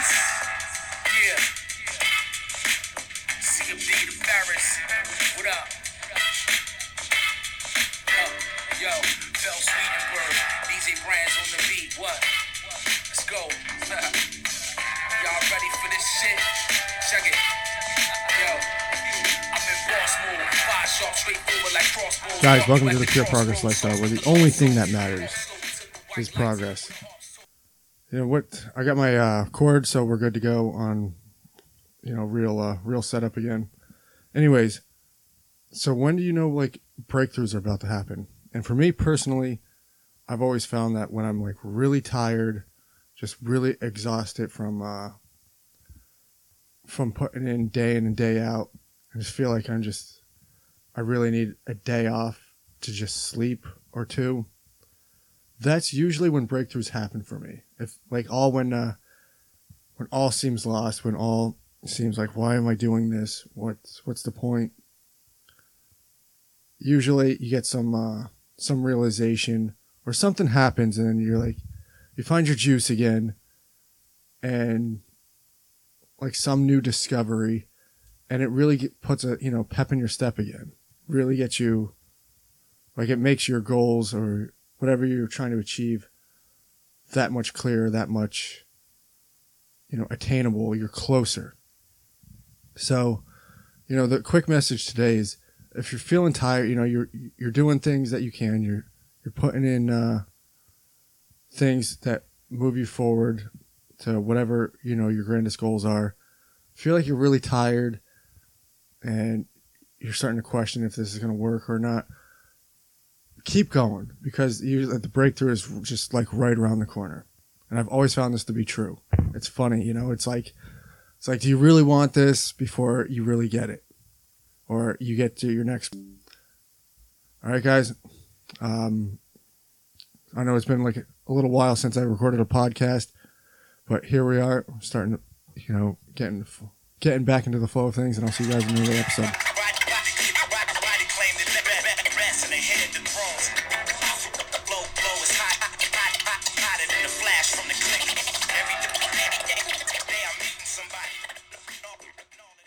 Yeah. CMD to Paris. What up? Yo, Phil Swedenberg. DJ Brands on the beat. What? Let's go. Y'all ready for this shit? Check it. Yo. I'm in boss mode. 5 sharp, straightforward like crossbows. Guys, welcome to the Pure Progress Lifestyle, where the only thing that matters is progress. You know what? I got my cord, so we're good to go on, real setup again. Anyways, so when do you know like breakthroughs are about to happen? And for me personally, I've always found that when I'm like really tired, just really exhausted from putting in and day out, I just feel like I really need a day off to just sleep or two. That's usually when breakthroughs happen for me. If like when all seems lost, when all seems like, why am I doing this? What's the point? Usually you get some realization or something happens, and then you're like, you find your juice again, and like some new discovery, and it really puts a pep in your step again. Really gets you, like it makes your goals or whatever you're trying to achieve that much clearer, that much, attainable. You're closer. So, the quick message today is, if you're feeling tired, you're doing things that you can, you're putting in things that move you forward to whatever, your grandest goals are. Feel like you're really tired and you're starting to question if this is going to work or not. Keep going, because usually the breakthrough is just like right around the corner. And I've always found this to be true. It's funny, it's like, do you really want this before you really get it? Or you get to your next. All right, guys. I know it's been like a little while since I recorded a podcast, but here we are, starting to, getting back into the flow of things, and I'll see you guys in another episode.